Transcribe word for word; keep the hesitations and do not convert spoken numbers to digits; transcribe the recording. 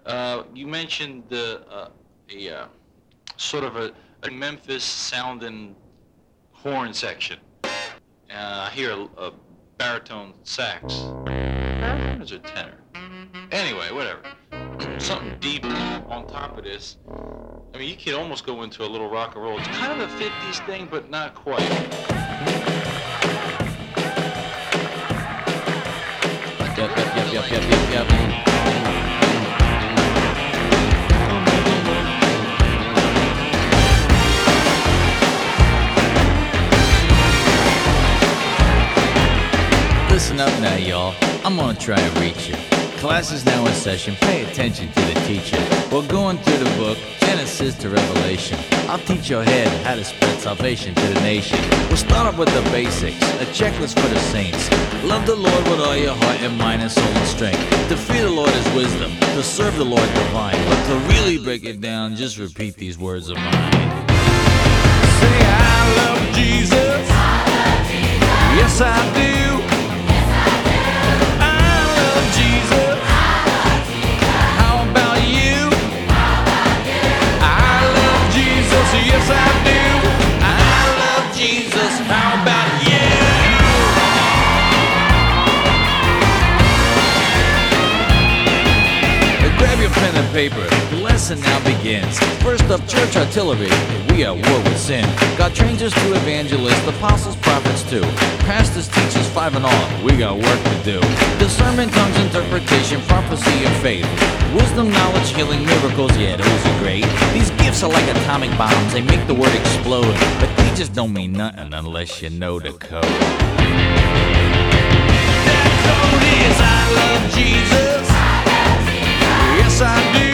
Uh, you mentioned the uh, a uh, sort of a, a Memphis sounding horn section. Uh, I hear a, a baritone sax. Baritone is a tenor? Anyway, whatever. Something deep on top of this. I mean, you could almost go into a little rock and roll. It's kind of a fifties thing, but not quite. Yep, yep, yep, yep, yep, yep, yep. Listen up now, y'all. I'm gonna try and reach you. Class is now in session. Pay attention to the teacher. We're going through the book, Genesis to Revelation. I'll teach your head how to spread salvation to the nation. We'll start off with the basics, a checklist for the saints. Love the Lord with all your heart and mind and soul and strength. To fear the Lord is wisdom, to serve the Lord divine. But to really break it down, just repeat these words of mine. Say, I love Jesus. I love Jesus. Yes, I do. Jesus. How about you? I love Jesus, yes I do. I love Jesus, how about you? Grab your pen and paper, the lesson now begins. First up, church artillery, we are at war with sin. God trains us to evangelists, apostles, prophets too. Pastors, teachers, five and all, we got work to do. Discernment, tongues, interpretation, prophecy, and faith. Wisdom, knowledge, healing, miracles, yeah, those are great. These gifts are like atomic bombs, they make the word explode. But they just don't mean nothing unless you know the code. That code is I love Jesus. Yes, I do.